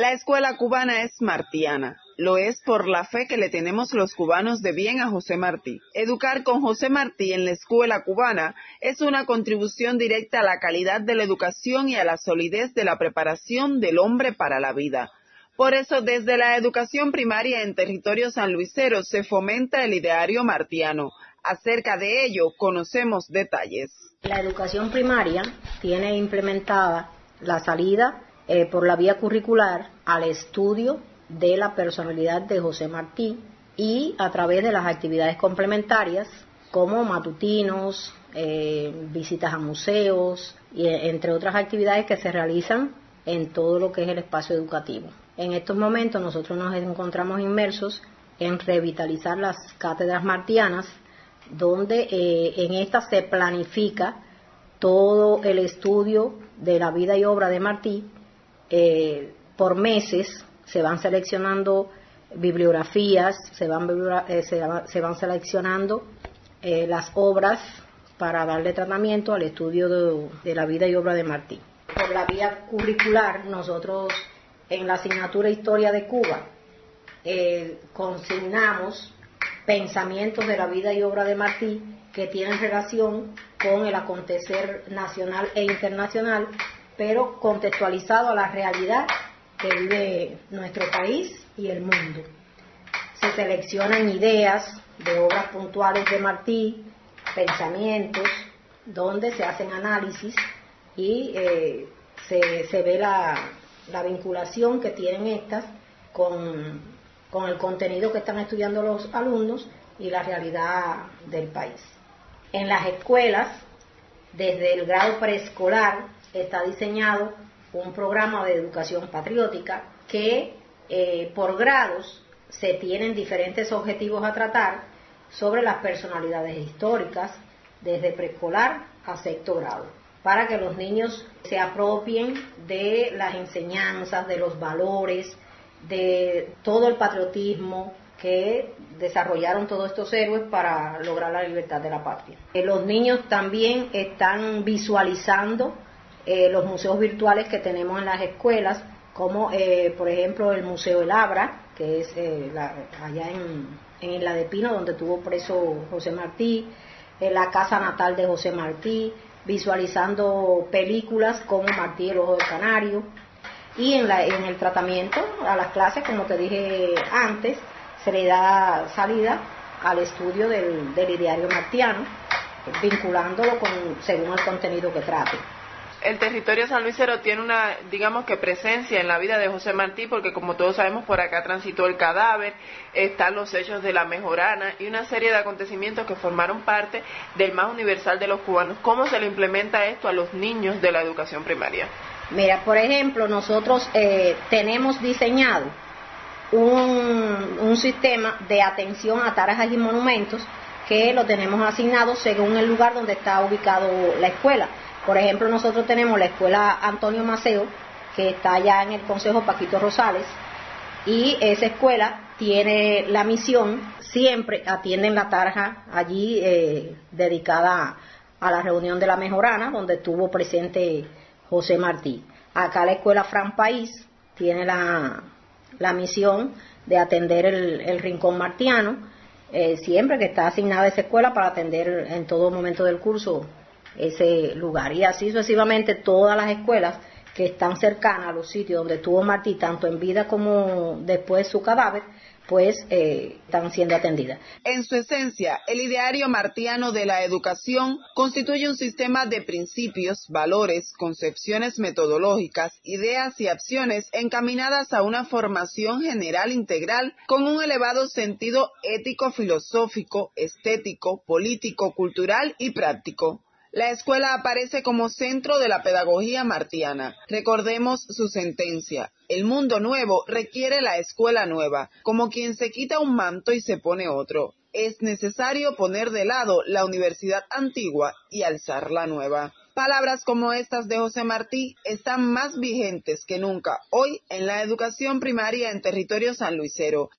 La escuela cubana es martiana. Lo es por la fe que le tenemos los cubanos de bien a José Martí. Educar con José Martí en la escuela cubana es una contribución directa a la calidad de la educación y a la solidez de la preparación del hombre para la vida. Por eso, desde la educación primaria en territorio sanluisero se fomenta el ideario martiano. Acerca de ello, conocemos detalles. La educación primaria tiene implementada la salida por la vía curricular al estudio de la personalidad de José Martí y a través de las actividades complementarias como matutinos, visitas a museos, y entre otras actividades que se realizan en todo lo que es el espacio educativo. En estos momentos nosotros nos encontramos inmersos en revitalizar las cátedras martianas, donde en estas se planifica todo el estudio de la vida y obra de Martí. Por meses se van seleccionando bibliografías, se van seleccionando las obras para darle tratamiento al estudio de la vida y obra de Martí. Por la vía curricular, nosotros en la asignatura Historia de Cuba consignamos pensamientos de la vida y obra de Martí que tienen relación con el acontecer nacional e internacional, pero contextualizado a la realidad que vive nuestro país y el mundo. Se seleccionan ideas de obras puntuales de Martí, pensamientos, donde se hacen análisis y se ve la vinculación que tienen estas con el contenido que están estudiando los alumnos y la realidad del país. En las escuelas, desde el grado preescolar, está diseñado un programa de educación patriótica que por grados se tienen diferentes objetivos a tratar sobre las personalidades históricas, desde preescolar a sexto grado, para que los niños se apropien de las enseñanzas, de los valores, de todo el patriotismo que desarrollaron todos estos héroes para lograr la libertad de la patria. Los niños también están visualizando los museos virtuales que tenemos en las escuelas, como por ejemplo el Museo El Abra, que es allá en Isla de Pino, donde tuvo preso José Martí, la casa natal de José Martí, visualizando películas como Martí el Ojo del Canario. Y en el tratamiento a las clases, como te dije antes, se le da salida al estudio del ideario martiano, vinculándolo según el contenido que trate. El territorio sanluisero tiene una, digamos que presencia en la vida de José Martí, porque como todos sabemos, por acá transitó el cadáver, están los hechos de la Mejorana y una serie de acontecimientos que formaron parte del más universal de los cubanos. ¿Cómo se le implementa esto a los niños de la educación primaria? Mira, por ejemplo, nosotros tenemos diseñado un sistema de atención a tarjas y monumentos que lo tenemos asignado según el lugar donde está ubicado la escuela. Por ejemplo, nosotros tenemos la escuela Antonio Maceo, que está allá en el Consejo Paquito Rosales, y esa escuela tiene la misión, siempre atienden la tarja allí dedicada a la reunión de la Mejorana, donde estuvo presente José Martí. Acá la escuela Fran País tiene la misión de atender el rincón martiano, siempre que está asignada esa escuela para atender en todo momento del curso ese lugar. Y así sucesivamente todas las escuelas que están cercanas a los sitios donde estuvo Martí, tanto en vida como después de su cadáver, pues están siendo atendidas. En su esencia, el ideario martiano de la educación constituye un sistema de principios, valores, concepciones metodológicas, ideas y acciones encaminadas a una formación general integral con un elevado sentido ético, filosófico, estético, político, cultural y práctico. La escuela aparece como centro de la pedagogía martiana. Recordemos su sentencia: el mundo nuevo requiere la escuela nueva, como quien se quita un manto y se pone otro. Es necesario poner de lado la universidad antigua y alzar la nueva. Palabras como estas de José Martí están más vigentes que nunca hoy en la educación primaria en territorio sanluisero.